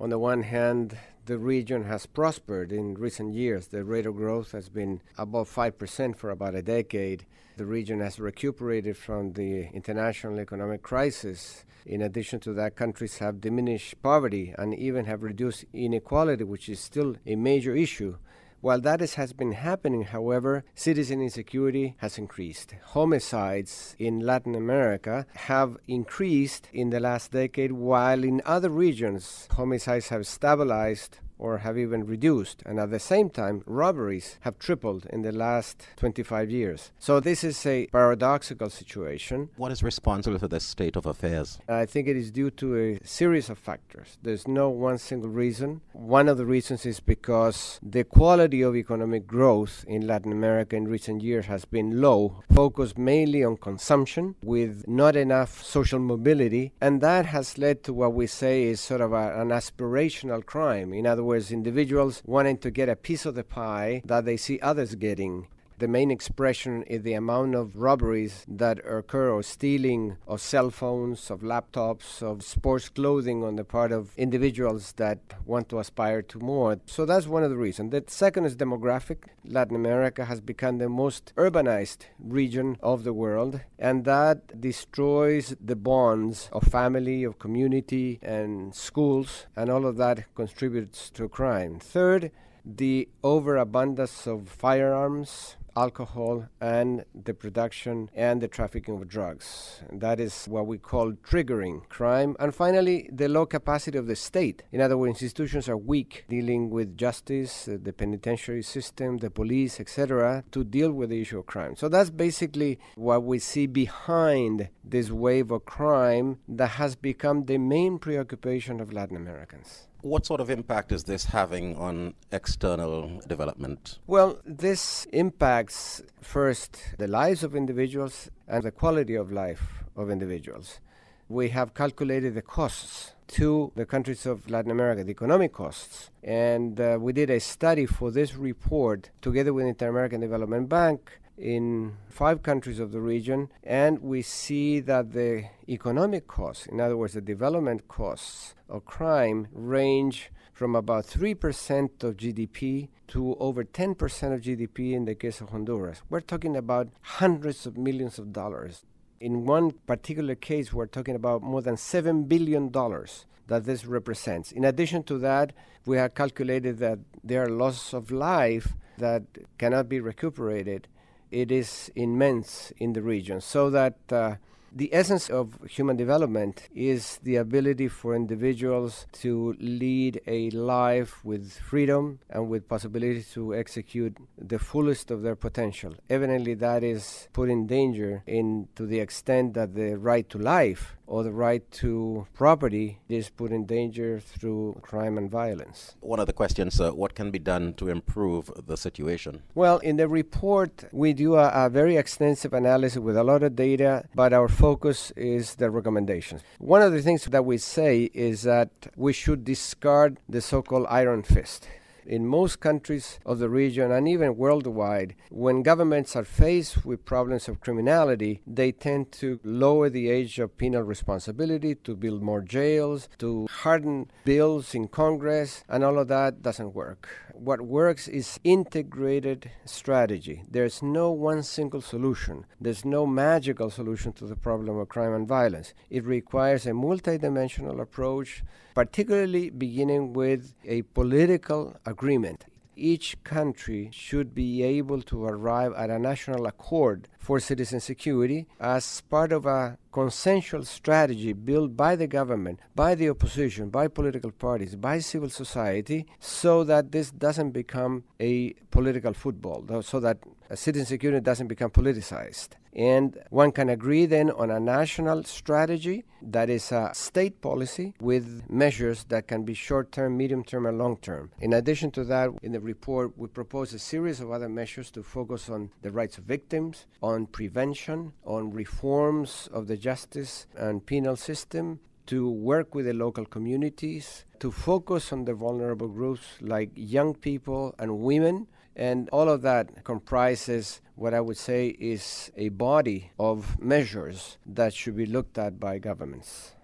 On the one hand, the region has prospered in recent years. The rate of growth has been above 5% for about a decade. The region has recuperated from the international economic crisis. In addition to that, countries have diminished poverty and even have reduced inequality, which is still a major issue. While that has been happening, however, citizen insecurity has increased. Homicides in Latin America have increased in the last decade, while in other regions, homicides have stabilized or have even reduced. And at the same time, robberies have tripled in the last 25 years. So this is a paradoxical situation. What is responsible for this state of affairs? I think it is due to a series of factors. There's no one single reason. One of the reasons is because the quality of economic growth in Latin America in recent years has been low, focused mainly on consumption with not enough social mobility, and that has led to what we say is sort of an aspirational crime. In other words, individuals wanting to get a piece of the pie that they see others getting. The main expression is the amount of robberies that occur, or stealing of cell phones, of laptops, of sports clothing on the part of individuals that want to aspire to more. So that's one of the reasons. The second is demographic. Latin America has become the most urbanized region of the world, and that destroys the bonds of family, of community, and schools, and all of that contributes to crime. Third, the overabundance of firearms, alcohol, and the production and the trafficking of drugs. That is what we call triggering crime. And finally, the low capacity of the state. In other words, institutions are weak dealing with justice, the penitentiary system, the police, etc., to deal with the issue of crime. So that's basically what we see behind this wave of crime that has become the main preoccupation of Latin Americans. What sort of impact is this having on external development? Well, this impacts first the lives of individuals and the quality of life of individuals. We have calculated the costs to the countries of Latin America, the economic costs, and we did a study for this report together with the Inter-American Development Bank in 5 countries of the region, and we see that the economic costs, in other words, the development costs of crime, range from about 3% of GDP to over 10% of GDP in the case of Honduras. We're talking about hundreds of millions of dollars. In one particular case, we're talking about more than $7 billion that this represents. In addition to that, we have calculated that there are losses of life that cannot be recuperated. It is immense in the region, so that the essence of human development is the ability for individuals to lead a life with freedom and with possibility to execute the fullest of their potential. Evidently, that is put in danger to the extent that the right to life or the right to property is put in danger through crime and violence. One of the questions, what can be done to improve the situation? Well, in the report, we do a very extensive analysis with a lot of data, but our focus is the recommendations. One of the things that we say is that we should discard the so-called iron fist. In most countries of the region and even worldwide, when governments are faced with problems of criminality, they tend to lower the age of penal responsibility, to build more jails, to harden bills in Congress, and all of that doesn't work. What works is integrated strategy. There's no one single solution. There's no magical solution to the problem of crime and violence. It requires a multidimensional approach, particularly beginning with a political agreement. Each country should be able to arrive at a national accord for citizen security as part of a consensual strategy built by the government, by the opposition, by political parties, by civil society, so that this doesn't become a political football, so that citizen security doesn't become politicized. And one can agree then on a national strategy that is a state policy with measures that can be short-term, medium-term, and long-term. In addition to that, in the report, we propose a series of other measures to focus on the rights of victims, on prevention, on reforms of the justice and penal system, to work with the local communities, to focus on the vulnerable groups like young people and women. And all of that comprises what I would say is a body of measures that should be looked at by governments.